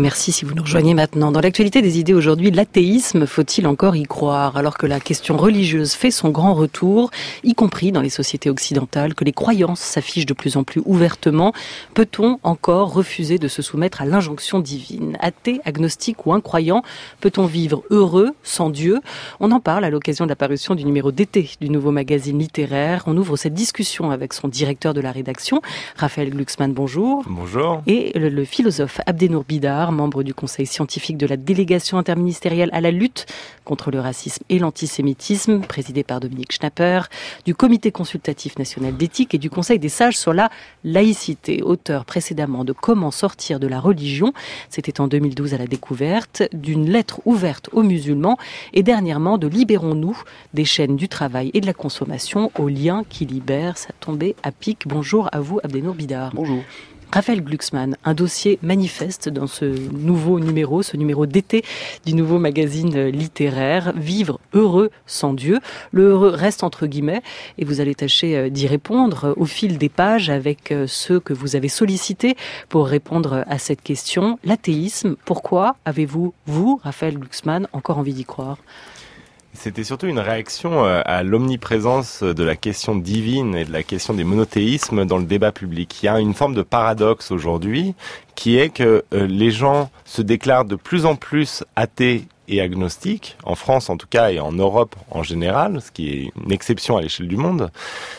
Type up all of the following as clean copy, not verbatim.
Merci si vous nous rejoignez maintenant. Dans l'actualité des idées aujourd'hui, l'athéisme, faut-il encore y croire? Alors que la question religieuse fait son grand retour, y compris dans les sociétés occidentales, que les croyances s'affichent de plus en plus ouvertement, peut-on encore refuser de se soumettre à l'injonction divine? Athée, agnostique ou incroyant, peut-on vivre heureux sans Dieu? On en parle à l'occasion de la parution du numéro d'été du nouveau magazine littéraire. On ouvre cette discussion avec son directeur de la rédaction, Raphaël Glucksmann, bonjour. Bonjour. Et le philosophe Abdenour Bidar, membre du conseil scientifique de la délégation interministérielle à la lutte contre le racisme et l'antisémitisme, présidé par Dominique Schnapper, du comité consultatif national d'éthique et du conseil des sages sur la laïcité, auteur précédemment de Comment sortir de la religion, c'était en 2012 à la découverte, d'une lettre ouverte aux musulmans et dernièrement de Libérons-nous des chaînes du travail et de la consommation aux liens qui libèrent. Ça tombait à pic. Bonjour à vous Abdenour Bidar. Bonjour. Raphaël Glucksmann, un dossier manifeste dans ce nouveau numéro, ce numéro d'été du nouveau magazine littéraire, Vivre heureux sans Dieu. Le heureux reste entre guillemets et vous allez tâcher d'y répondre au fil des pages avec ceux que vous avez sollicités pour répondre à cette question. L'athéisme, pourquoi avez-vous, vous, Raphaël Glucksmann, encore envie d'y croire ? C'était surtout une réaction à l'omniprésence de la question divine et de la question des monothéismes dans le débat public. Il y a une forme de paradoxe aujourd'hui qui est que les gens se déclarent de plus en plus athées et agnostiques, en France en tout cas et en Europe en général, ce qui est une exception à l'échelle du monde,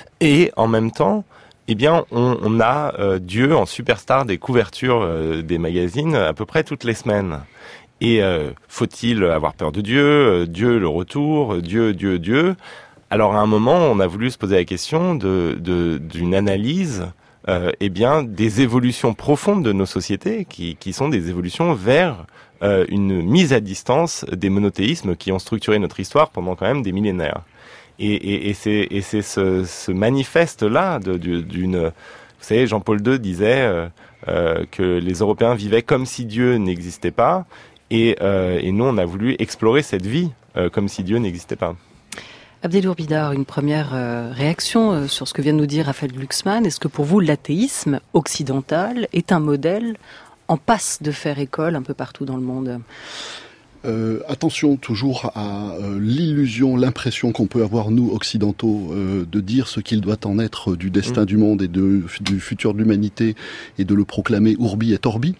et en même temps, eh bien, on a Dieu en superstar des couvertures des magazines à peu près toutes les semaines. Et faut-il avoir peur de Dieu, Dieu le retour, Dieu. Alors à un moment, on a voulu se poser la question d'une analyse, eh bien, des évolutions profondes de nos sociétés, qui sont des évolutions vers une mise à distance des monothéismes qui ont structuré notre histoire pendant quand même des millénaires. Et c'est ce manifeste-là d'une... Vous savez, Jean-Paul II disait que les Européens vivaient comme si Dieu n'existait pas. Et nous, on a voulu explorer cette vie comme si Dieu n'existait pas. Abdenour Bidar, une première réaction sur ce que vient de nous dire Raphaël Glucksmann. Est-ce que pour vous, l'athéisme occidental est un modèle en passe de faire école un peu partout dans le monde ? Attention toujours à l'illusion, l'impression qu'on peut avoir, nous, occidentaux, de dire ce qu'il doit en être du destin du monde et du futur de l'humanité et de le proclamer urbi et orbi.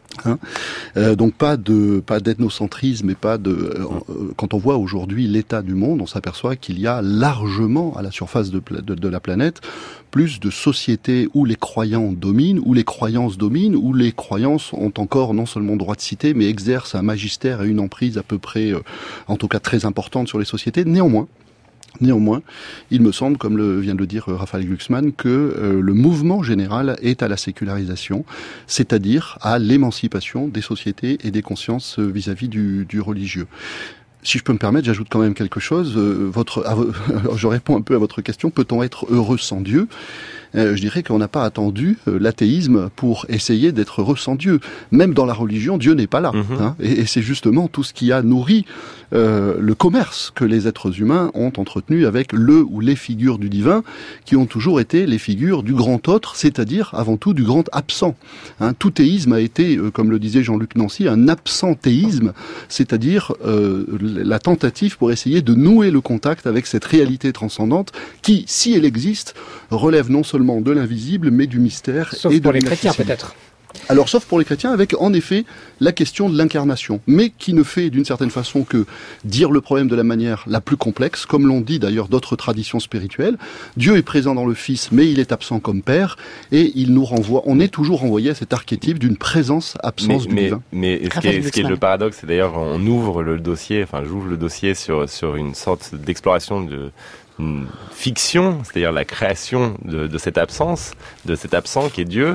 Donc pas d'ethnocentrisme et quand on voit aujourd'hui l'état du monde, on s'aperçoit qu'il y a largement à la surface de la planète plus de sociétés où les croyants dominent, où les croyances dominent, où les croyances ont encore non seulement droit de cité, mais exercent un magistère et une emprise à peu près, en tout cas très importante sur les sociétés. Néanmoins, il me semble, comme vient de le dire Raphaël Glucksmann, que le mouvement général est à la sécularisation, c'est-à-dire à l'émancipation des sociétés et des consciences vis-à-vis du religieux. Si je peux me permettre, j'ajoute quand même quelque chose. Je réponds un peu à votre question. Peut-on être heureux sans Dieu ? Je dirais qu'on n'a pas attendu l'athéisme pour essayer d'être heureux sans Dieu. Même dans la religion, Dieu n'est pas là. Et c'est justement tout ce qui a nourri le commerce que les êtres humains ont entretenu avec le ou les figures du divin, qui ont toujours été les figures du grand autre, c'est-à-dire avant tout du grand absent. Tout théisme a été, comme le disait Jean-Luc Nancy, un absentéisme, c'est-à-dire la tentative pour essayer de nouer le contact avec cette réalité transcendante qui, si elle existe, relève non seulement de l'invisible, mais du mystère sauf et de pour les chrétiens l'inaccessible. peut-être. Alors, sauf pour les chrétiens, avec en effet la question de l'incarnation, mais qui ne fait d'une certaine façon que dire le problème de la manière la plus complexe, comme l'ont dit d'ailleurs d'autres traditions spirituelles. Dieu est présent dans le Fils, mais il est absent comme Père, et il nous renvoie, on est toujours renvoyé à cet archétype d'une présence-absence du divin. Mais ce qui est le paradoxe, c'est d'ailleurs, on ouvre le dossier, j'ouvre le dossier sur une sorte d'exploration une fiction, c'est-à-dire la création de cette absence, de cet absent qui est Dieu,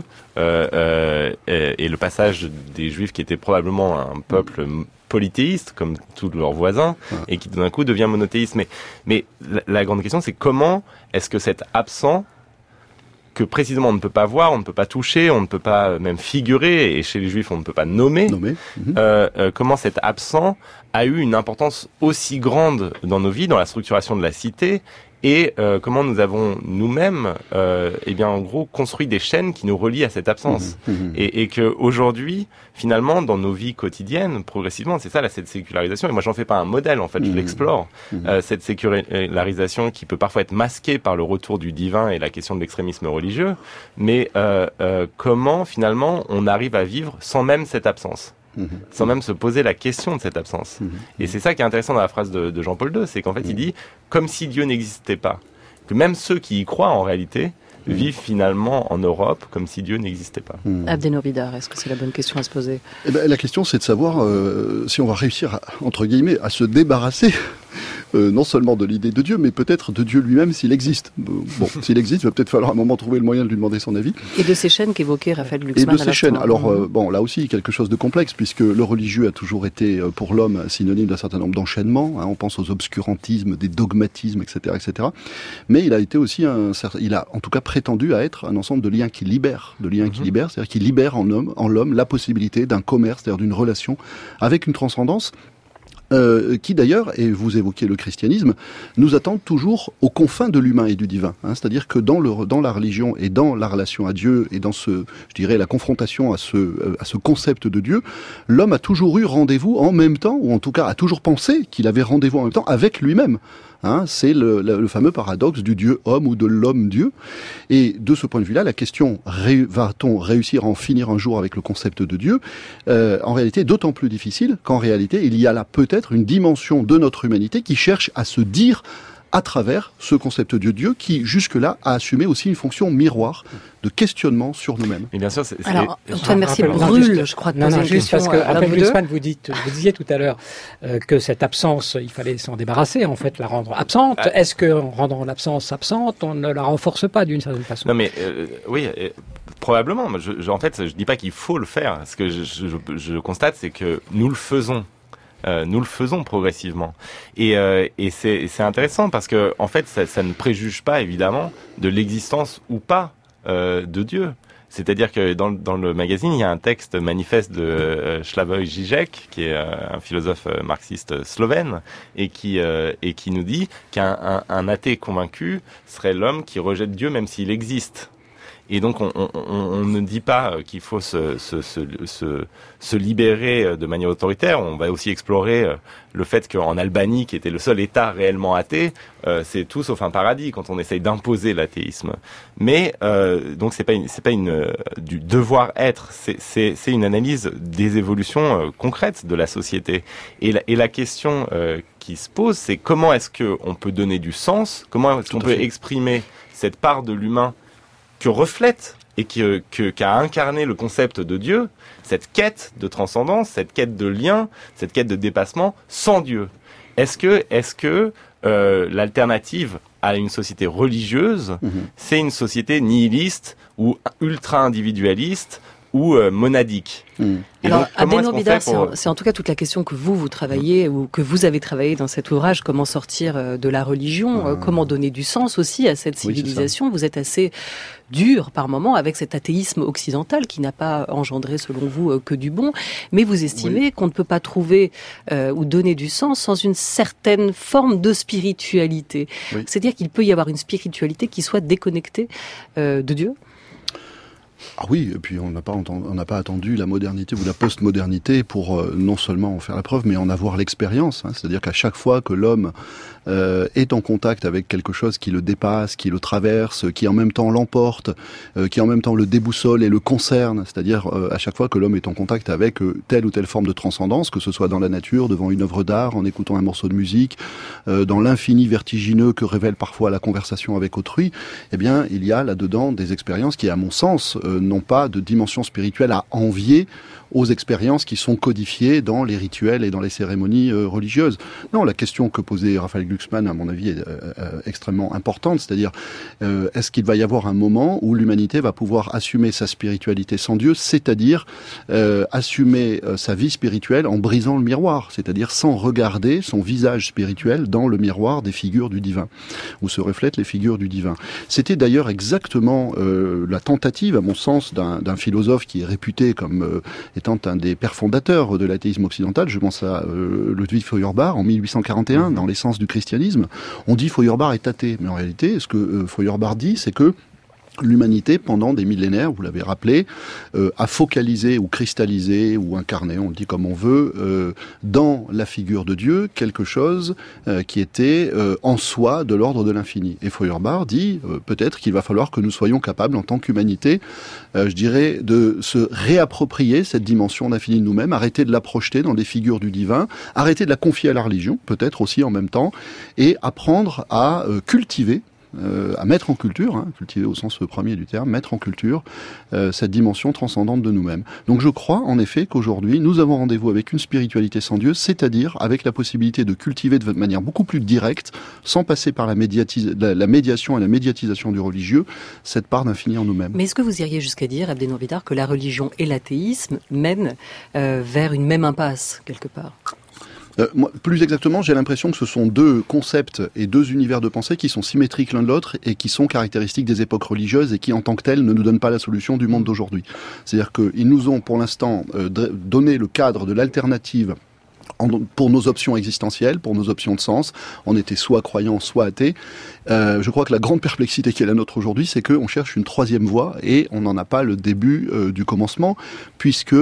et le passage des Juifs qui étaient probablement un peuple polythéiste, comme tous leurs voisins, et qui d'un coup devient monothéiste. Mais la grande question, c'est comment est-ce que cet absent, que précisément on ne peut pas voir, on ne peut pas toucher, on ne peut pas même figurer, et chez les Juifs on ne peut pas nommer. Comment cet absent a eu une importance aussi grande dans nos vies, dans la structuration de la cité, et comment nous avons nous-mêmes, en gros, construit des chaînes qui nous relient à cette absence. Et que aujourd'hui, finalement, dans nos vies quotidiennes, progressivement, c'est ça, cette sécularisation. Et moi, j'en fais pas un modèle, en fait, je l'explore. Cette sécularisation qui peut parfois être masquée par le retour du divin et la question de l'extrémisme religieux. Mais comment, finalement, on arrive à vivre sans même cette absence, sans même se poser la question de cette absence. Et c'est ça qui est intéressant dans la phrase de Jean-Paul II, c'est qu'en fait, il dit, comme si Dieu n'existait pas, que même ceux qui y croient, en réalité, vivent finalement en Europe comme si Dieu n'existait pas. Abdenour Bidar, est-ce que c'est la bonne question à se poser ? La question, c'est de savoir si on va réussir, entre guillemets, à se débarrasser non seulement de l'idée de Dieu, mais peut-être de Dieu lui-même s'il existe. Bon, s'il existe, il va peut-être falloir à un moment trouver le moyen de lui demander son avis. Et de ces chaînes qu'évoquait Raphaël Glucksmann. Et de ces chaînes. Alors, là aussi, quelque chose de complexe, puisque le religieux a toujours été, pour l'homme, synonyme d'un certain nombre d'enchaînements. On pense aux obscurantismes, des dogmatismes, etc., etc. Mais il a été aussi il a en tout cas prétendu à être un ensemble de liens qui libèrent, c'est-à-dire qui libèrent en l'homme la possibilité d'un commerce, c'est-à-dire d'une relation avec une transcendance. Qui d'ailleurs, et vous évoquez le christianisme, nous attend toujours aux confins de l'humain et du divin. C'est-à-dire que dans la religion et dans la relation à Dieu et dans la confrontation à ce concept de Dieu, l'homme a toujours eu rendez-vous en même temps, ou en tout cas a toujours pensé qu'il avait rendez-vous en même temps avec lui-même. C'est le fameux paradoxe du Dieu homme ou de l'homme Dieu. Et de ce point de vue-là, la question va-t-on réussir à en finir un jour avec le concept de Dieu, en réalité est d'autant plus difficile qu'en réalité il y a là peut-être une dimension de notre humanité qui cherche à se dire à travers ce concept de Dieu qui, jusque-là, a assumé aussi une fonction miroir de questionnement sur nous-mêmes. Et bien sûr, Alors, Antoine Mercier brûle, je crois, de poser une question parce que Raphaël Glucksmann, vous disiez tout à l'heure que cette absence, il fallait s'en débarrasser, en fait, la rendre absente. Est-ce qu'en rendant l'absence absente, on ne la renforce pas d'une certaine façon ? Non, mais oui, probablement. En fait, je dis pas qu'il faut le faire. Ce que je constate, c'est que nous le faisons. Nous le faisons progressivement. Et c'est intéressant parce que, en fait, ça ne préjuge pas, évidemment, de l'existence ou pas de Dieu. C'est-à-dire que dans le magazine, il y a un texte manifeste de Slavoj Žižek, qui est un philosophe marxiste slovène, et qui nous dit qu'un athée convaincu serait l'homme qui rejette Dieu même s'il existe. Et donc on ne dit pas qu'il faut se libérer de manière autoritaire. On va aussi explorer le fait qu'en Albanie, qui était le seul État réellement athée, c'est tout sauf un paradis quand on essaye d'imposer l'athéisme. Mais donc c'est pas du devoir être. C'est une analyse des évolutions concrètes de la société. Et la question qui se pose, c'est comment est-ce que on peut donner du sens, comment est-ce qu'on peut exprimer cette part de l'humain que reflète et qu'a incarné le concept de Dieu, cette quête de transcendance, cette quête de lien, cette quête de dépassement sans Dieu. Est-ce que l'alternative à une société religieuse, c'est une société nihiliste ou ultra-individualiste ou monadique? Alors, Abdenour Bidar, c'est en tout cas toute la question que vous travaillez ou que vous avez travaillé dans cet ouvrage, comment sortir de la religion, comment donner du sens aussi à cette civilisation. Vous êtes assez dur par moment avec cet athéisme occidental qui n'a pas engendré, selon vous, que du bon, mais vous estimez qu'on ne peut pas trouver ou donner du sens sans une certaine forme de spiritualité. C'est-à-dire qu'il peut y avoir une spiritualité qui soit déconnectée de Dieu. Ah oui, et puis on n'a pas attendu la modernité ou la post-modernité pour non seulement en faire la preuve, mais en avoir l'expérience. C'est-à-dire qu'à chaque fois que l'homme est en contact avec quelque chose qui le dépasse, qui le traverse, qui en même temps l'emporte, qui en même temps le déboussole et le concerne, c'est-à-dire à chaque fois que l'homme est en contact avec telle ou telle forme de transcendance, que ce soit dans la nature, devant une œuvre d'art, en écoutant un morceau de musique, dans l'infini vertigineux que révèle parfois la conversation avec autrui, eh bien, il y a là-dedans des expériences qui, à mon sens, n'ont pas de dimension spirituelle à envier aux expériences qui sont codifiées dans les rituels et dans les cérémonies religieuses. Non, la question que posait Raphaël Glucksmann, à mon avis, est extrêmement importante, c'est-à-dire est-ce qu'il va y avoir un moment où l'humanité va pouvoir assumer sa spiritualité sans Dieu, c'est-à-dire assumer sa vie spirituelle en brisant le miroir, c'est-à-dire sans regarder son visage spirituel dans le miroir des figures du divin, où se reflètent les figures du divin. C'était d'ailleurs exactement la tentative, à mon mon sens, d'un philosophe qui est réputé comme étant un des pères fondateurs de l'athéisme occidental. Je pense à Ludwig Feuerbach en 1841, dans l'essence du christianisme. On dit Feuerbach est athée, mais en réalité, ce que Feuerbach dit, c'est que l'humanité, pendant des millénaires, vous l'avez rappelé, a focalisé ou cristallisé ou incarné, on le dit comme on veut, dans la figure de Dieu, quelque chose qui était en soi de l'ordre de l'infini. Et Feuerbach dit peut-être qu'il va falloir que nous soyons capables, en tant qu'humanité, je dirais, de se réapproprier cette dimension d'infini de nous-mêmes, arrêter de la projeter dans des figures du divin, arrêter de la confier à la religion, peut-être aussi en même temps, et apprendre à cultiver, à mettre en culture, cultiver au sens premier du terme, mettre en culture cette dimension transcendante de nous-mêmes. Donc je crois en effet qu'aujourd'hui nous avons rendez-vous avec une spiritualité sans Dieu, c'est-à-dire avec la possibilité de cultiver de manière beaucoup plus directe, sans passer par la médiation et la médiatisation du religieux, cette part d'infini en nous-mêmes. Mais est-ce que vous iriez jusqu'à dire, Abdé Nourbidar, que la religion et l'athéisme mènent vers une même impasse, quelque part ? Moi, plus exactement, j'ai l'impression que ce sont deux concepts et deux univers de pensée qui sont symétriques l'un de l'autre et qui sont caractéristiques des époques religieuses et qui, en tant que telles, ne nous donnent pas la solution du monde d'aujourd'hui. C'est-à-dire qu'ils nous ont, pour l'instant, donné le cadre de l'alternative pour nos options existentielles, pour nos options de sens. On était soit croyant, soit athée. Je crois que la grande perplexité qui est la nôtre aujourd'hui, c'est qu'on cherche une troisième voie et on n'en a pas le début du commencement, puisque,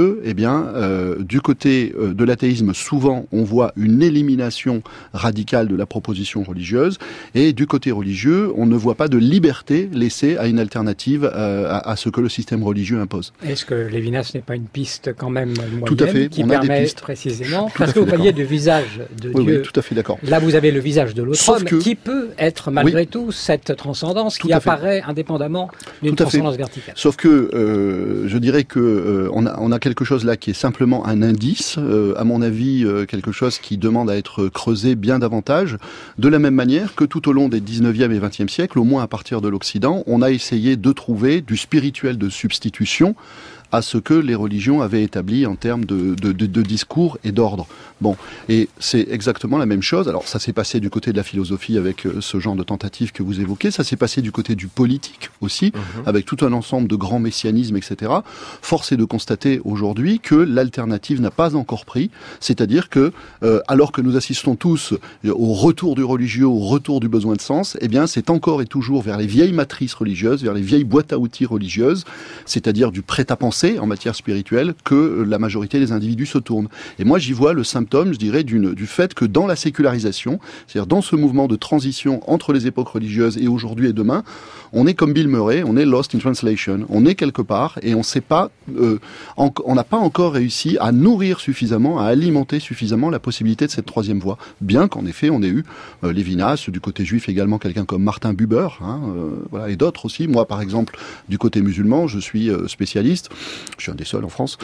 du côté de l'athéisme, souvent on voit une élimination radicale de la proposition religieuse, et du côté religieux, on ne voit pas de liberté laissée à une alternative à ce que le système religieux impose. Est-ce que Lévinas n'est pas une piste quand même moyenne tout à fait, qui on a permet des pistes. Précisément, parce que vous parliez du visage de Dieu. Oui, tout à fait d'accord. Là, vous avez le visage de l'autre homme qui peut être malgré tout cette transcendance qui apparaît indépendamment d'une transcendance verticale. Sauf que je dirais que on a quelque chose là qui est simplement un indice, à mon avis quelque chose qui demande à être creusé bien davantage, de la même manière que tout au long des 19e et 20e siècles, au moins à partir de l'Occident, on a essayé de trouver du spirituel de substitution à ce que les religions avaient établi en termes de discours et d'ordre. Bon, et c'est exactement la même chose. Alors ça s'est passé du côté de la philosophie avec ce genre de tentative que vous évoquez, ça s'est passé du côté du politique aussi, avec tout un ensemble de grands messianismes, etc. Force est de constater aujourd'hui que l'alternative n'a pas encore pris, c'est-à-dire que alors que nous assistons tous au retour du religieux, au retour du besoin de sens, eh bien c'est encore et toujours vers les vieilles matrices religieuses, vers les vieilles boîtes à outils religieuses, c'est-à-dire du prêt-à-penser en matière spirituelle, que la majorité des individus se tournent. Et moi, j'y vois le symptôme, je dirais, du fait que dans la sécularisation, c'est-à-dire dans ce mouvement de transition entre les époques religieuses et aujourd'hui et demain, on est comme Bill Murray, on est lost in translation. On est quelque part et on sait pas, on n'a pas encore réussi à nourrir suffisamment, à alimenter suffisamment la possibilité de cette troisième voie. Bien qu'en effet, on ait eu Lévinas, du côté juif également quelqu'un comme Martin Buber, voilà, et d'autres aussi. Moi, par exemple, du côté musulman, je suis spécialiste. Je suis un des seuls en France,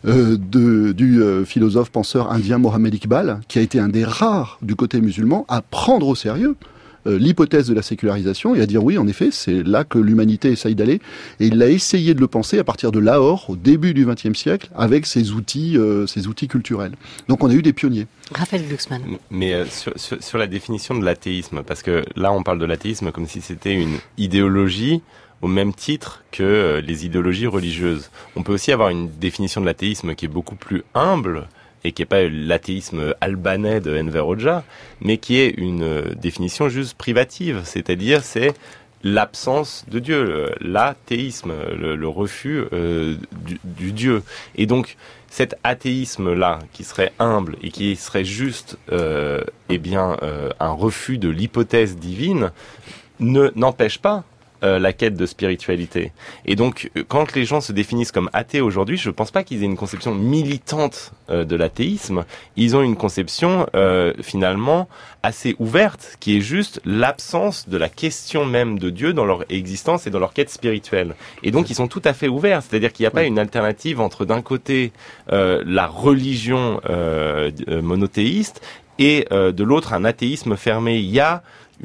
du philosophe penseur indien Mohammed Iqbal, qui a été un des rares du côté musulman à prendre au sérieux l'hypothèse de la sécularisation et à dire oui, en effet, c'est là que l'humanité essaye d'aller. Et il a essayé de le penser à partir de Lahore, au début du XXe siècle, avec ses outils culturels. Donc on a eu des pionniers. Raphaël Glucksmann. Mais sur la définition de l'athéisme, parce que là on parle de l'athéisme comme si c'était une idéologie au même titre que les idéologies religieuses. On peut aussi avoir une définition de l'athéisme qui est beaucoup plus humble et qui n'est pas l'athéisme albanais de Enver Hoxha, mais qui est une définition juste privative, c'est-à-dire c'est l'absence de Dieu, l'athéisme, le refus du Dieu. Et donc cet athéisme-là, qui serait humble et qui serait juste un refus de l'hypothèse divine, n'empêche pas la quête de spiritualité. Et donc, quand les gens se définissent comme athées aujourd'hui, je ne pense pas qu'ils aient une conception militante de l'athéisme. Ils ont une conception, finalement, assez ouverte, qui est juste l'absence de la question même de Dieu dans leur existence et dans leur quête spirituelle. Et donc, ils sont tout à fait ouverts. C'est-à-dire qu'il n'y a pas une alternative entre, d'un côté, la religion monothéiste et, de l'autre, un athéisme fermé. Il y a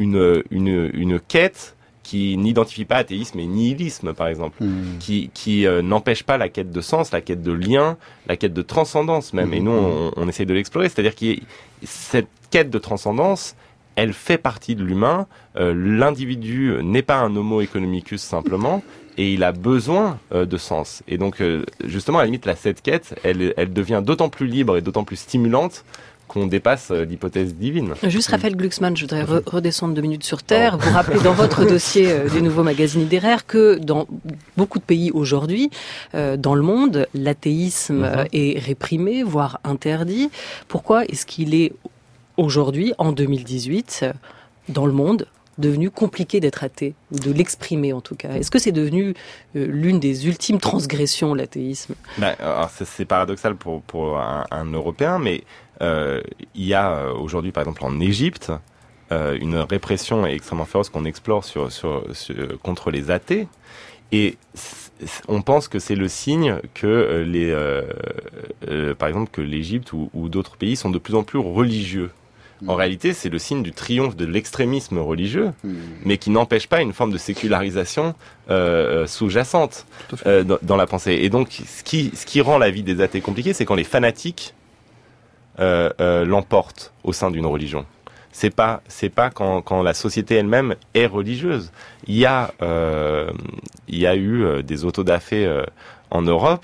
une quête qui n'identifie pas athéisme et nihilisme, par exemple, qui n'empêche pas la quête de sens, la quête de lien, la quête de transcendance même. Et nous, on essaye de l'explorer. C'est-à-dire que cette quête de transcendance, elle fait partie de l'humain. L'individu n'est pas un homo economicus simplement, et il a besoin de sens. Et donc, justement, à la limite, cette quête, elle devient d'autant plus libre et d'autant plus stimulante qu'on dépasse l'hypothèse divine. Juste Raphaël Glucksmann, je voudrais redescendre 2 minutes sur Terre. Vous rappelez dans votre dossier des nouveaux magazines littéraires que dans beaucoup de pays aujourd'hui, dans le monde, l'athéisme est réprimé, voire interdit. Pourquoi est-ce qu'il est aujourd'hui, en 2018, dans le monde, devenu compliqué d'être athée, ou de l'exprimer en tout cas? Est-ce que c'est devenu l'une des ultimes transgressions, l'athéisme? Alors c'est paradoxal pour un Européen, mais il y a aujourd'hui, par exemple, en Égypte, une répression extrêmement féroce qu'on explore contre les athées, et on pense que c'est le signe que par exemple, que l'Égypte ou d'autres pays sont de plus en plus religieux. En réalité, c'est le signe du triomphe de l'extrémisme religieux, mais qui n'empêche pas une forme de sécularisation sous-jacente dans la pensée. Et donc, ce qui rend la vie des athées compliquée, c'est quand les fanatiques l'emportent au sein d'une religion. C'est pas quand la société elle-même est religieuse. Il y a eu des autodafés en Europe,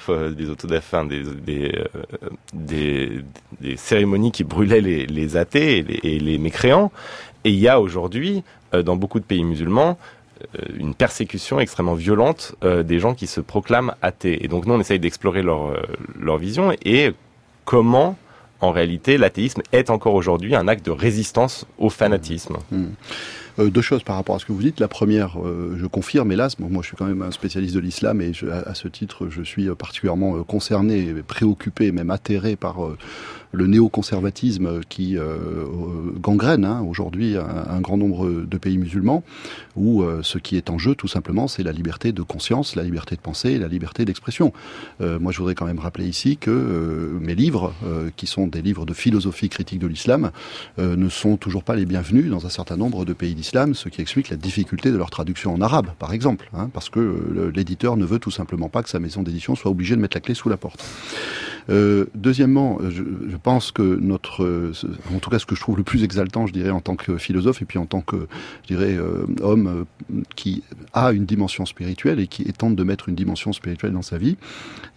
des cérémonies qui brûlaient les athées et les mécréants. Et il y a aujourd'hui, dans beaucoup de pays musulmans, une persécution extrêmement violente des gens qui se proclament athées. Et donc nous, on essaye d'explorer leur vision et comment, en réalité, l'athéisme est encore aujourd'hui un acte de résistance au fanatisme. 2 choses par rapport à ce que vous dites. La première, je confirme, hélas, moi je suis quand même un spécialiste de l'islam et à ce titre, je suis particulièrement concerné, préoccupé, même atterré par le néoconservatisme qui gangrène aujourd'hui un grand nombre de pays musulmans, où ce qui est en jeu, tout simplement, c'est la liberté de conscience, la liberté de penser et la liberté d'expression. Moi, je voudrais quand même rappeler ici que mes livres, qui sont des livres de philosophie critique de l'islam, ne sont toujours pas les bienvenus dans un certain nombre de pays d'islam, ce qui explique la difficulté de leur traduction en arabe, par exemple, parce que l'éditeur ne veut tout simplement pas que sa maison d'édition soit obligée de mettre la clé sous la porte. Deuxièmement, je pense que en tout cas ce que je trouve le plus exaltant, je dirais, en tant que philosophe et puis en tant que, je dirais, homme qui a une dimension spirituelle et qui tente de mettre une dimension spirituelle dans sa vie,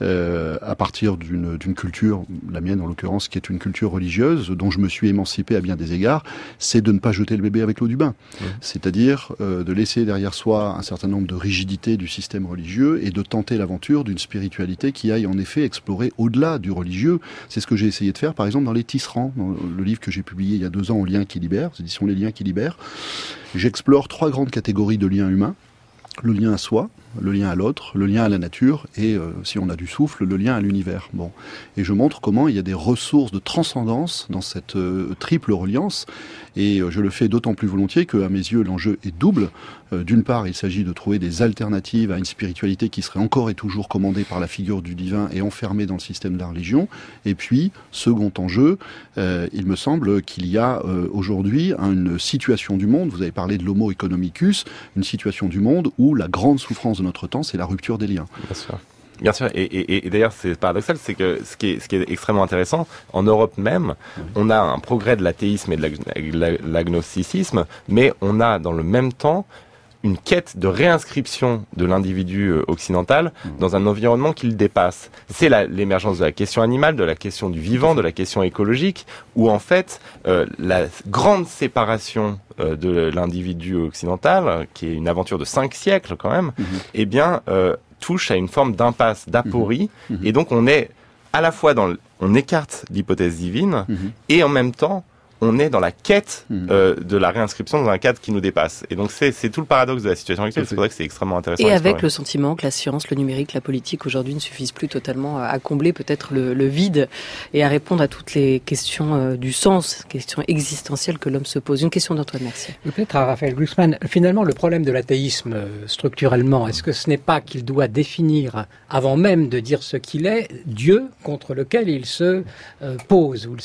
à partir d'une culture, la mienne en l'occurrence, qui est une culture religieuse, dont je me suis émancipé à bien des égards, c'est de ne pas jeter le bébé avec l'eau du bain. C'est-à-dire de laisser derrière soi un certain nombre de rigidités du système religieux et de tenter l'aventure d'une spiritualité qui aille en effet explorer au-delà du religieux. C'est ce que j'ai essayé de faire, par exemple, dans Les Tisserands, dans le livre que j'ai publié il y a 2 ans, aux Liens qui libèrent, aux éditions Les Liens qui libèrent. J'explore 3 grandes catégories de liens humains. Le lien à soi, le lien à l'autre, le lien à la nature et, si on a du souffle, le lien à l'univers. Bon. Et je montre comment il y a des ressources de transcendance dans cette triple reliance. Et je le fais d'autant plus volontiers qu'à mes yeux, l'enjeu est double. D'une part, il s'agit de trouver des alternatives à une spiritualité qui serait encore et toujours commandée par la figure du divin et enfermée dans le système de la religion. Et puis, second enjeu, il me semble qu'il y a aujourd'hui une situation du monde, vous avez parlé de l'homo economicus, une situation du monde où la grande souffrance de notre temps, c'est la rupture des liens. Bien sûr. Bien sûr, et d'ailleurs c'est paradoxal, c'est que ce qui est extrêmement intéressant, en Europe même, on a un progrès de l'athéisme et de l'agnosticisme, mais on a dans le même temps une quête de réinscription de l'individu occidental dans un environnement qui le dépasse. C'est l'émergence de la question animale, de la question du vivant, de la question écologique, où en fait la grande séparation de l'individu occidental, qui est une aventure de 5 siècles quand même, eh bien touche à une forme d'impasse, d'aporie, et donc on est à la fois on écarte l'hypothèse divine, et en même temps on est dans la quête de la réinscription dans un cadre qui nous dépasse. Et donc c'est tout le paradoxe de la situation actuelle, c'est pour ça que c'est extrêmement intéressant. Et avec le sentiment que la science, le numérique, la politique aujourd'hui ne suffisent plus totalement à combler peut-être le vide et à répondre à toutes les questions du sens, questions existentielles que l'homme se pose. Une question d'Antoine Mercier. Peut-être à Raphaël Glucksmann, finalement le problème de l'athéisme structurellement, est-ce que ce n'est pas qu'il doit définir, avant même de dire ce qu'il est, Dieu contre lequel il se pose, ou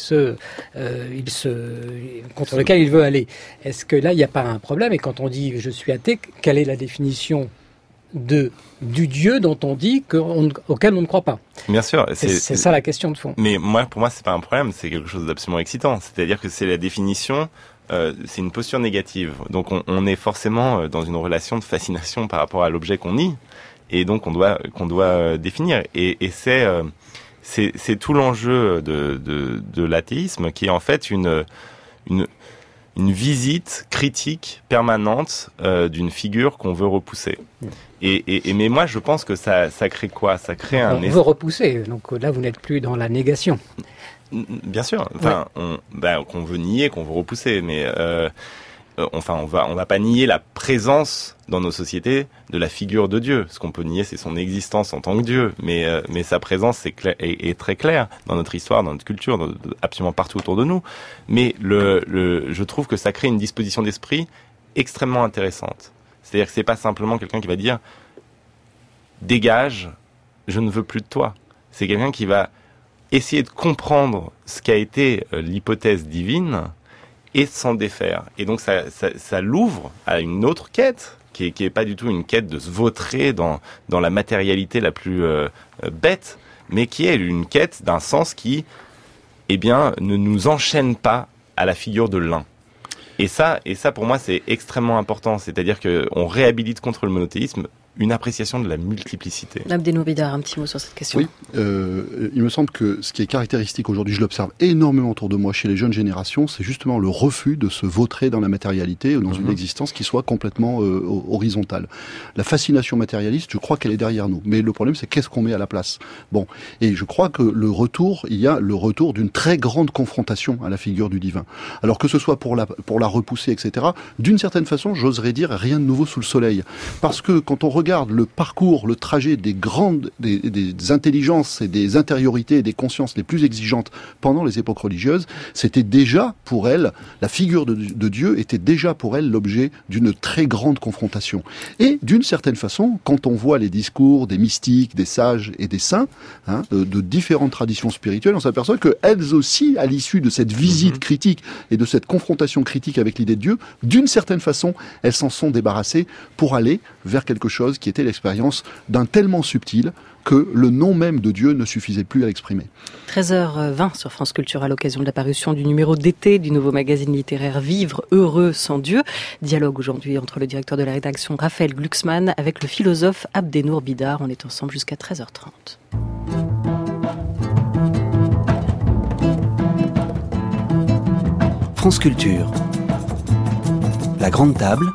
contre lequel il veut aller. Est-ce que là, il n'y a pas un problème? Et quand on dit « je suis athée », quelle est la définition du Dieu dont on dit auquel on ne croit pas? Bien sûr. C'est ça la question de fond. Mais pour moi, c'est pas un problème, c'est quelque chose d'absolument excitant. C'est-à-dire que c'est la définition, c'est une posture négative. Donc on est forcément dans une relation de fascination par rapport à l'objet qu'on nie. et donc qu'on doit définir. Et c'est tout l'enjeu de l'athéisme, qui est en fait une visite critique permanente d'une figure qu'on veut repousser. Mais moi, je pense que ça crée quoi ? Ça crée on veut repousser, donc là, vous n'êtes plus dans la négation. Bien sûr, qu'on veut nier, qu'on veut repousser, mais on va pas nier la présence dans nos sociétés de la figure de Dieu. Ce qu'on peut nier, c'est son existence en tant que Dieu, mais sa présence est très claire dans notre histoire, dans notre culture, absolument partout autour de nous. Mais je trouve que ça crée une disposition d'esprit extrêmement intéressante. C'est-à-dire que c'est pas simplement quelqu'un qui va dire « dégage, je ne veux plus de toi ». C'est quelqu'un qui va essayer de comprendre ce qu'a été l'hypothèse divine et s'en défaire. Et donc ça l'ouvre à une autre quête, qui est pas du tout une quête de se vautrer dans la matérialité la plus bête, mais qui est une quête d'un sens qui, ne nous enchaîne pas à la figure de l'un. Et ça, pour moi, c'est extrêmement important. C'est-à-dire qu'on réhabilite contre le monothéisme une appréciation de la multiplicité. Abdenour Bidar, un petit mot sur cette question. Oui, il me semble que ce qui est caractéristique aujourd'hui, je l'observe énormément autour de moi chez les jeunes générations, c'est justement le refus de se vautrer dans la matérialité, dans une existence qui soit complètement horizontale. La fascination matérialiste, je crois qu'elle est derrière nous. Mais le problème, c'est qu'est-ce qu'on met à la place ? Bon, et je crois que il y a le retour d'une très grande confrontation à la figure du divin. Alors que ce soit pour la repousser, etc., d'une certaine façon, j'oserais dire, rien de nouveau sous le soleil. Parce que quand on regarde le parcours, le trajet des intelligences et des intériorités et des consciences les plus exigeantes pendant les époques religieuses, c'était déjà pour elles, la figure de Dieu était déjà pour elles l'objet d'une très grande confrontation. Et d'une certaine façon, quand on voit les discours des mystiques, des sages et des saints, de différentes traditions spirituelles, on s'aperçoit qu'elles aussi, à l'issue de cette visite critique et de cette confrontation critique avec l'idée de Dieu, d'une certaine façon, elles s'en sont débarrassées pour aller vers quelque chose qui était l'expérience d'un tellement subtil que le nom même de Dieu ne suffisait plus à l'exprimer. 13h20 sur France Culture à l'occasion de la parution du numéro d'été du nouveau magazine littéraire Vivre heureux sans Dieu. Dialogue aujourd'hui entre le directeur de la rédaction Raphaël Glucksmann avec le philosophe Abdenour Bidar. On est ensemble jusqu'à 13h30. France Culture. La grande table.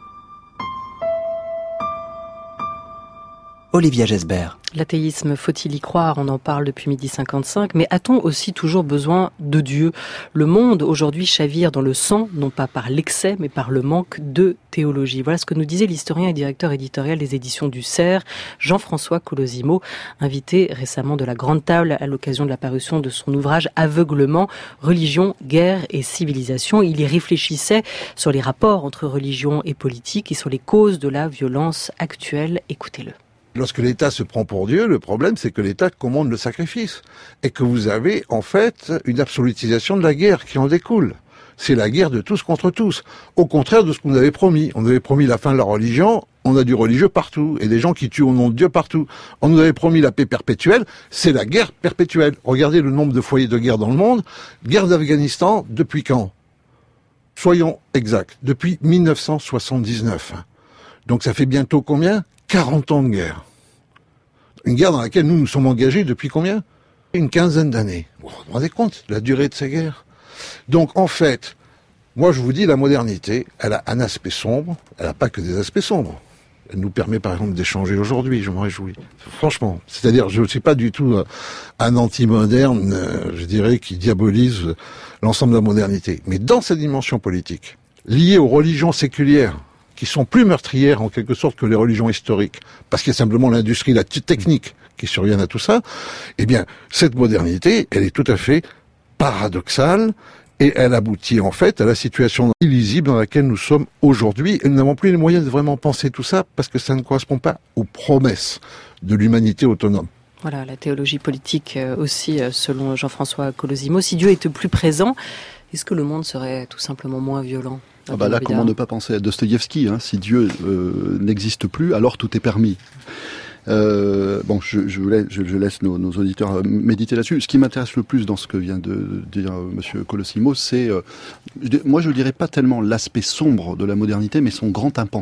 Olivia Gesbert. L'athéisme, faut-il y croire ? On en parle depuis 12h55, mais a-t-on aussi toujours besoin de Dieu ? Le monde aujourd'hui chavire dans le sang, non pas par l'excès, mais par le manque de théologie. Voilà ce que nous disait l'historien et directeur éditorial des éditions du Cerf, Jean-François Colosimo, invité récemment de la Grande Table à l'occasion de la parution de son ouvrage Aveuglement, religion, guerre et civilisation. Il y réfléchissait sur les rapports entre religion et politique et sur les causes de la violence actuelle. Écoutez-le. Lorsque l'État se prend pour Dieu, le problème c'est que l'État commande le sacrifice et que vous avez en fait une absolutisation de la guerre qui en découle. C'est la guerre de tous contre tous, au contraire de ce qu'on nous avait promis. On nous avait promis la fin de la religion, on a du religieux partout et des gens qui tuent au nom de Dieu partout. On nous avait promis la paix perpétuelle, c'est la guerre perpétuelle. Regardez le nombre de foyers de guerre dans le monde. Guerre d'Afghanistan, depuis quand ? Soyons exacts, depuis 1979. Donc ça fait bientôt combien ? 40 ans de guerre. Une guerre dans laquelle nous sommes engagés depuis combien ? Une quinzaine d'années. Vous vous rendez compte de la durée de ces guerres ? Donc en fait, moi je vous dis, la modernité, elle a un aspect sombre, elle n'a pas que des aspects sombres. Elle nous permet par exemple d'échanger aujourd'hui, je m'en réjouis. Franchement, c'est-à-dire je ne suis pas du tout un anti-moderne, je dirais, qui diabolise l'ensemble de la modernité. Mais dans cette dimension politique, liée aux religions séculières, qui sont plus meurtrières en quelque sorte que les religions historiques, parce qu'il y a simplement l'industrie, la technique qui survient à tout ça, eh bien, cette modernité, elle est tout à fait paradoxale, et elle aboutit en fait à la situation illisible dans laquelle nous sommes aujourd'hui, et nous n'avons plus les moyens de vraiment penser tout ça, parce que ça ne correspond pas aux promesses de l'humanité autonome. Voilà, la théologie politique aussi, selon Jean-François Colosimo. Si Dieu était plus présent, est-ce que le monde serait tout simplement moins violent ? Là, comment ne pas penser à Dostoïevski, si Dieu n'existe plus, alors tout est permis. Je laisse nos auditeurs méditer là-dessus. Ce qui m'intéresse le plus dans ce que vient de dire Monsieur Colosimo, c'est, moi je ne dirais pas tellement l'aspect sombre de la modernité, mais son grand impensé.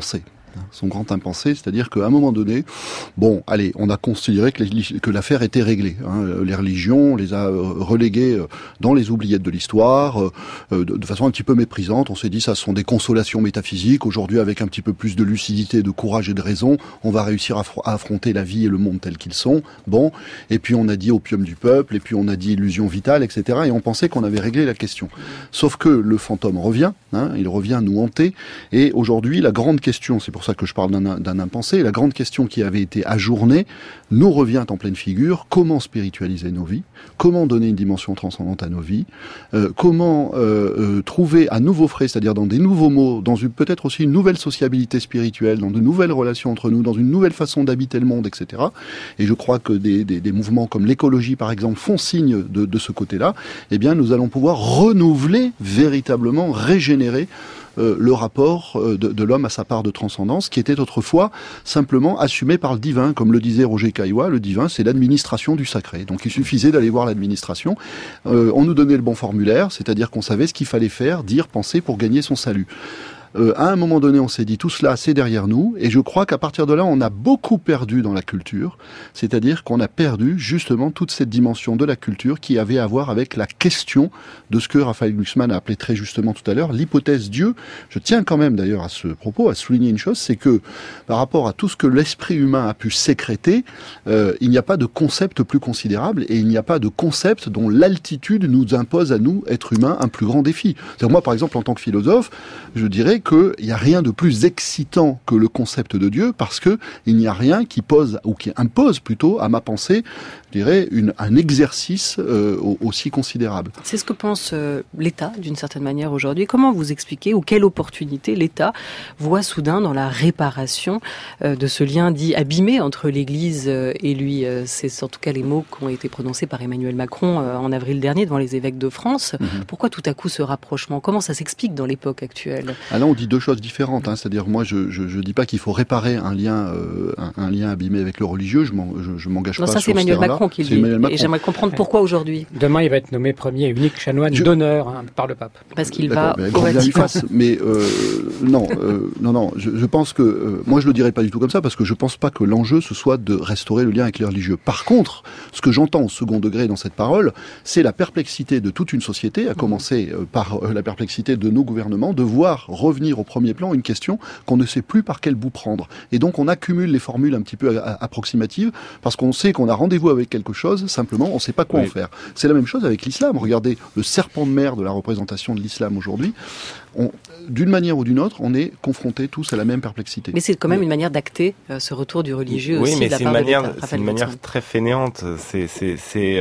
Son grand impensé, c'est-à-dire qu'à un moment donné, bon, allez, on a considéré que l'affaire était réglée. Les religions, on les a reléguées dans les oubliettes de l'histoire, de façon un petit peu méprisante. On s'est dit, ça sont des consolations métaphysiques. Aujourd'hui, avec un petit peu plus de lucidité, de courage et de raison, on va réussir à affronter la vie et le monde tels qu'ils sont. Bon, et puis on a dit opium du peuple, et puis on a dit illusion vitale, etc. Et on pensait qu'on avait réglé la question. Sauf que le fantôme revient, il revient nous hanter. Et aujourd'hui, la grande question, c'est pour ça que je parle d'un impensé, la grande question qui avait été ajournée nous revient en pleine figure. Comment spiritualiser nos vies? Comment donner une dimension transcendante à nos vies? Comment trouver à nouveau frais, c'est-à-dire dans des nouveaux mots, dans peut-être aussi une nouvelle sociabilité spirituelle, dans de nouvelles relations entre nous, dans une nouvelle façon d'habiter le monde, etc. Et je crois que des mouvements comme l'écologie, par exemple, font signe de ce côté-là. Eh bien, nous allons pouvoir renouveler, véritablement régénérer le rapport de l'homme à sa part de transcendance, qui était autrefois simplement assumé par le divin. Comme le disait Roger Caillois, le divin, c'est l'administration du sacré. Donc il suffisait d'aller voir l'administration. On nous donnait le bon formulaire, c'est-à-dire qu'on savait ce qu'il fallait faire, dire, penser pour gagner son salut. À un moment donné, on s'est dit tout cela, c'est derrière nous, et je crois qu'à partir de là, on a beaucoup perdu dans la culture, c'est-à-dire qu'on a perdu justement toute cette dimension de la culture qui avait à voir avec la question de ce que Raphaël Glucksmann a appelé très justement tout à l'heure l'hypothèse Dieu. Je tiens quand même d'ailleurs à ce propos à souligner une chose, c'est que par rapport à tout ce que l'esprit humain a pu sécréter, il n'y a pas de concept plus considérable et il n'y a pas de concept dont l'altitude nous impose à nous, êtres humains, un plus grand défi. C'est-à-dire moi, par exemple, en tant que philosophe, je dirais qu'il n'y a rien de plus excitant que le concept de Dieu, parce que il n'y a rien qui pose, ou qui impose plutôt à ma pensée, je dirais, un exercice aussi considérable. C'est ce que pense l'État, d'une certaine manière, aujourd'hui. Comment vous expliquez, ou quelle opportunité l'État voit soudain dans la réparation de ce lien dit abîmé entre l'Église et lui? C'est en tout cas les mots qui ont été prononcés par Emmanuel Macron en avril dernier devant les évêques de France. Pourquoi tout à coup ce rapprochement? Comment ça s'explique dans l'époque actuelle? Ah là, on dit deux choses différentes. C'est-à-dire, moi, je dis pas qu'il faut réparer un lien abîmé avec le religieux. Je m'engage pas sur ce terrain-là. Ça, c'est Emmanuel Macron qui le dit. Et j'aimerais comprendre pourquoi aujourd'hui. Demain, il va être nommé premier et unique chanoine d'honneur par le pape. Parce qu'il va au Vatican. Mais non. Je pense que moi, je le dirais pas du tout comme ça, parce que je pense pas que l'enjeu ce soit de restaurer le lien avec les religieux. Par contre, ce que j'entends au second degré dans cette parole, c'est la perplexité de toute une société, à commencer par la perplexité de nos gouvernements, de voir revenir au premier plan une question qu'on ne sait plus par quel bout prendre. Et donc on accumule les formules un petit peu approximatives, parce qu'on sait qu'on a rendez-vous avec quelque chose, simplement on ne sait pas quoi en faire. C'est la même chose avec l'islam. Regardez le serpent de mer de la représentation de l'islam aujourd'hui. D'une manière ou d'une autre, on est confrontés tous à la même perplexité. Mais c'est quand même une manière d'acter ce retour du religieux aussi. Oui, mais c'est une manière très fainéante. C'est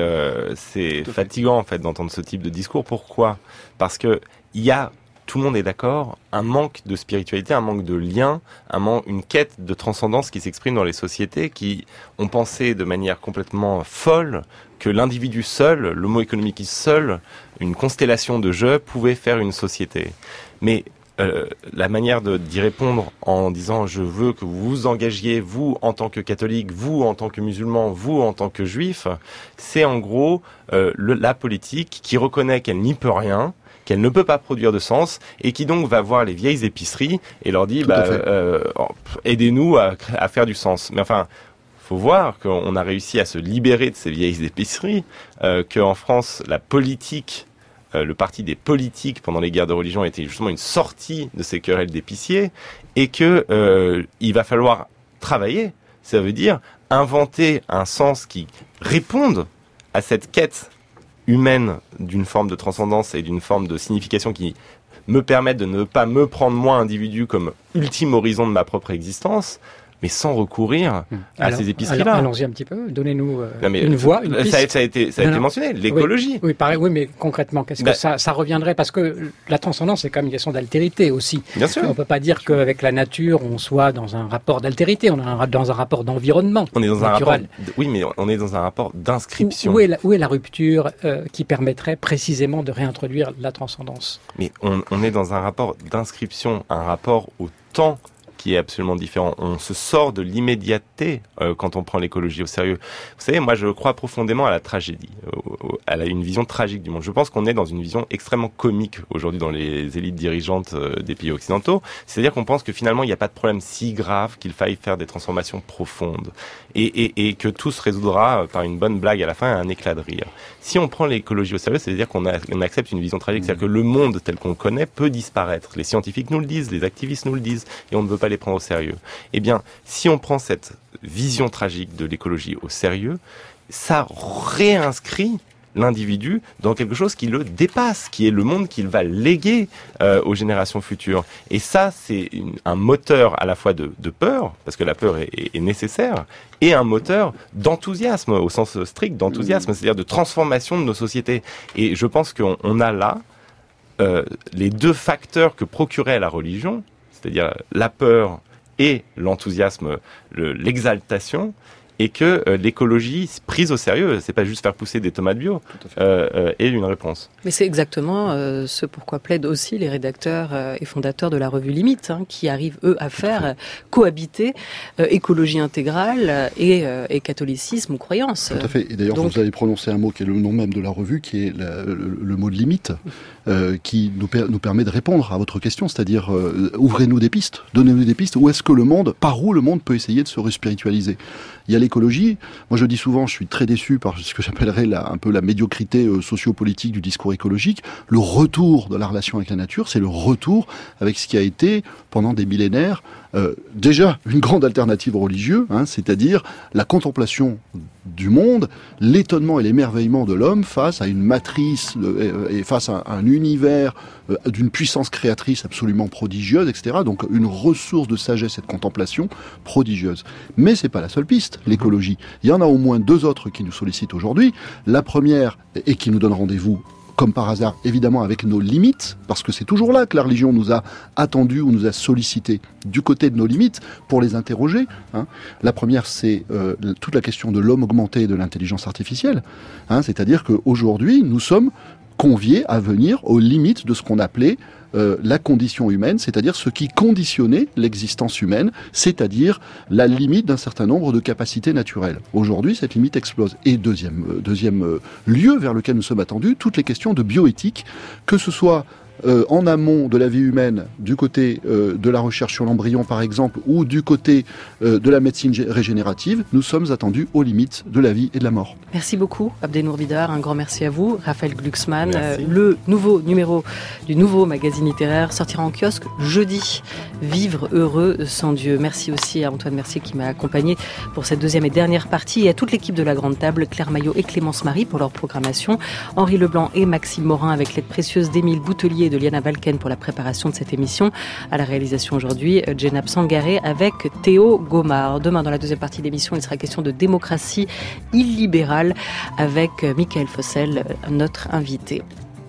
fatigant en fait d'entendre ce type de discours. Pourquoi? Parce que il y a, tout le monde est d'accord, un manque de spiritualité, un manque de lien, une quête de transcendance qui s'exprime dans les sociétés qui ont pensé de manière complètement folle que l'individu seul, l'homo economicus seul, une constellation de jeux pouvait faire une société. Mais la manière d'y répondre en disant je veux que vous vous engagiez, vous en tant que catholique, vous en tant que musulman, vous en tant que juif, c'est en gros la politique qui reconnaît qu'elle n'y peut rien, qu'elle ne peut pas produire de sens, et qui donc va voir les vieilles épiceries et leur dit aidez-nous à faire du sens. Mais enfin, faut voir qu'on a réussi à se libérer de ces vieilles épiceries, qu'en France, la politique, le parti des politiques pendant les guerres de religion était justement une sortie de ces querelles d'épiciers, et que il va falloir travailler. Ça veut dire inventer un sens qui réponde à cette quête humaine d'une forme de transcendance et d'une forme de signification qui me permettent de ne pas me prendre moi individu comme ultime horizon de ma propre existence, mais sans recourir à ces épiceries-là. Allons-y un petit peu, donnez-nous une voie, une piste. Ça a été mentionné, l'écologie. Oui, pareil, oui, mais concrètement, qu'est-ce que ça reviendrait? Parce que la transcendance, c'est quand même une question d'altérité aussi. Bien sûr. On ne peut pas dire qu'avec la nature, on soit dans un rapport d'altérité, on est dans un rapport d'environnement. On est dans naturel. Oui, mais on est dans un rapport d'inscription. Où est la rupture qui permettrait précisément de réintroduire la transcendance? Mais on est dans un rapport d'inscription, un rapport au temps qui est absolument différent. On se sort de l'immédiateté quand on prend l'écologie au sérieux. Vous savez, moi je crois profondément à la tragédie, à une vision tragique du monde. Je pense qu'on est dans une vision extrêmement comique aujourd'hui dans les élites dirigeantes des pays occidentaux. C'est-à-dire qu'on pense que finalement il n'y a pas de problème si grave qu'il faille faire des transformations profondes et que tout se résoudra par une bonne blague à la fin et un éclat de rire. Si on prend l'écologie au sérieux, c'est-à-dire qu'on accepte une vision tragique, c'est-à-dire que le monde tel qu'on le connaît peut disparaître. Les scientifiques nous le disent, les activistes nous le disent, et on ne veut pas les prendre au sérieux. Eh bien, si on prend cette vision tragique de l'écologie au sérieux, ça réinscrit l'individu dans quelque chose qui le dépasse, qui est le monde qu'il va léguer aux générations futures. Et ça, c'est un moteur à la fois de peur, parce que la peur est nécessaire, et un moteur d'enthousiasme, au sens strict d'enthousiasme, c'est-à-dire de transformation de nos sociétés. Et je pense qu'on a là les deux facteurs que procurait la religion, c'est-à-dire la peur et l'enthousiasme, l'exaltation, et que l'écologie prise au sérieux, c'est pas juste faire pousser des tomates bio, est une réponse. Mais c'est exactement ce pourquoi plaident aussi les rédacteurs et fondateurs de la revue Limite, qui arrivent eux à faire cohabiter écologie intégrale et catholicisme ou croyance. Tout à fait. Et d'ailleurs, vous avez prononcé un mot qui est le nom même de la revue, qui est le mot de limite, qui nous permet de répondre à votre question, c'est-à-dire ouvrez-nous des pistes, donnez-nous des pistes. Par où le monde peut essayer de se respiritualiser. Il y a l'écologie. Moi, je dis souvent, je suis très déçu par ce que j'appellerais un peu la médiocrité sociopolitique du discours écologique. Le retour de la relation avec la nature, c'est le retour avec ce qui a été, pendant des millénaires, déjà une grande alternative religieuse, c'est-à-dire la contemplation du monde, l'étonnement et l'émerveillement de l'homme face à une matrice et face à un univers d'une puissance créatrice absolument prodigieuse, etc. Donc une ressource de sagesse et de contemplation prodigieuse. Mais c'est pas la seule piste, l'écologie. Il y en a au moins deux autres qui nous sollicitent aujourd'hui. La première, et qui nous donne rendez-vous comme par hasard, évidemment, avec nos limites, parce que c'est toujours là que la religion nous a attendus ou nous a sollicités du côté de nos limites pour les interroger. La première, c'est toute la question de l'homme augmenté et de l'intelligence artificielle. C'est-à-dire qu'aujourd'hui, nous sommes conviés à venir aux limites de ce qu'on appelait la condition humaine, c'est-à-dire ce qui conditionnait l'existence humaine, c'est-à-dire la limite d'un certain nombre de capacités naturelles. Aujourd'hui, cette limite explose. Et deuxième lieu vers lequel nous sommes attendus, toutes les questions de bioéthique, que ce soit en amont de la vie humaine, du côté de la recherche sur l'embryon par exemple, ou du côté de la médecine régénérative, nous sommes attendus aux limites de la vie et de la mort. Merci beaucoup Abdenour Bidar, un grand merci à vous. Raphaël Glucksmann, le nouveau numéro du nouveau magazine littéraire sortira en kiosque jeudi. Vivre heureux sans Dieu. Merci aussi à Antoine Mercier qui m'a accompagné pour cette deuxième et dernière partie, et à toute l'équipe de La Grande Table, Claire Maillot et Clémence Marie pour leur programmation, Henri Leblanc et Maxime Morin avec l'aide précieuse d'Émile Boutelier et de Liana Balken pour la préparation de cette émission. À la réalisation aujourd'hui, Jenab Sangaré avec Théo Gomard. Demain, dans la deuxième partie de l'émission, il sera question de démocratie illibérale avec Michael Fossel, notre invité.